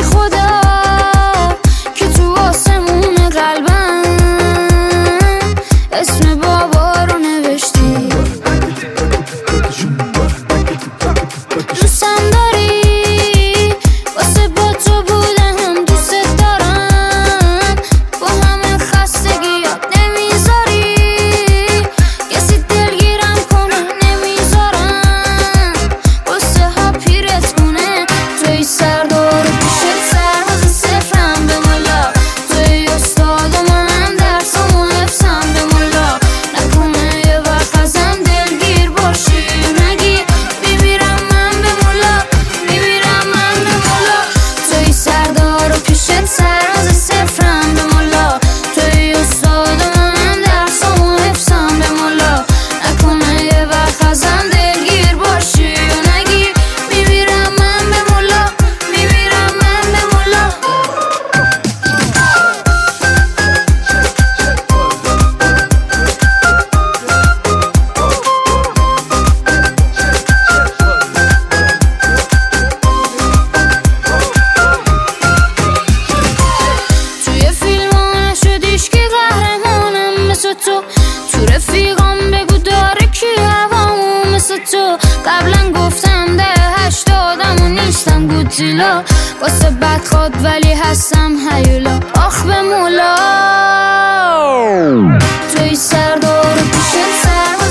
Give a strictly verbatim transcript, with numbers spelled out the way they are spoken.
خدا که تو آسمون قلبم اسم بابا رو نوشتی. دوستم داری واسه با تو بودم، دوست دارم با همه خستگیات نمیذاری کسی دلگیرم کنه، نمیذارم واسه ها پیرت کنه. توی سردار و پیشت سرباز صفرم به ملا، توی استاد و منم درسم و حفظم به ملا. نکنه یه وقت ازم دلگیر باشی نگی میمیرم من به ملا، میمیرم من به ملا. توی سردار و پیشت سرباز صفرم به ملا، توی استاد و منم درسم و حفظم به ملا. نکنه یه وقت ازم دلگیر باشی و نگی میمیرم من به ملا، میمیرم من به ملا. توی فیلم ها نشدیش که قهرمانم مثل تو، تو رفیقام بگو داره کی هوامو مثل تو. قبلا گفتم ده هشتادم و نیستم گوتیلا، واسه بدخواد ولی هستم هیولا. آخ به مولا توی سردار و پیشت سر